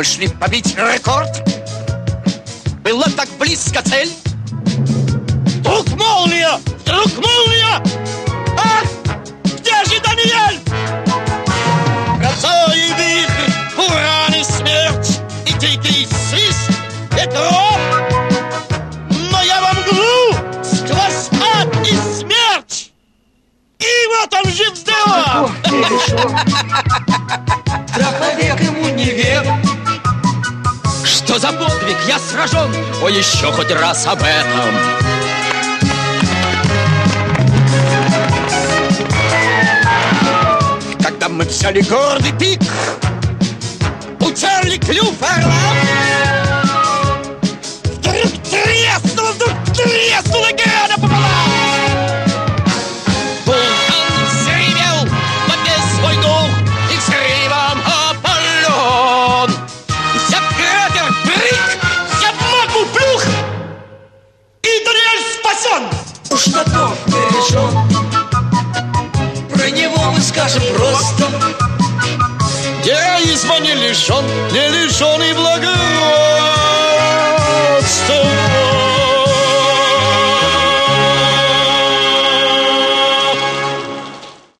Мы шли побить рекорд. Было так близко цель. Вдруг молния! Вдруг молния! Ах, где же Даниэль? Гроза и вихрь, уран и смерть, и дикий свист ветров. Но я во мглу сквозь ад и смерть. И вот он жив-здоров! Страх навек ему не век. Что за подвиг? Я сражен! О, еще хоть раз об этом! Когда мы взяли гордый пик, утерли клюв орла, вдруг треснула града пополам! Вулкан взревел во весь свой дух и взрывом опален. Взяв кратер брик, взяв магму плюх, и Даниэль спасен! Уж на то бережен. Про него мы скажем просто: героизма не лишен и благороден.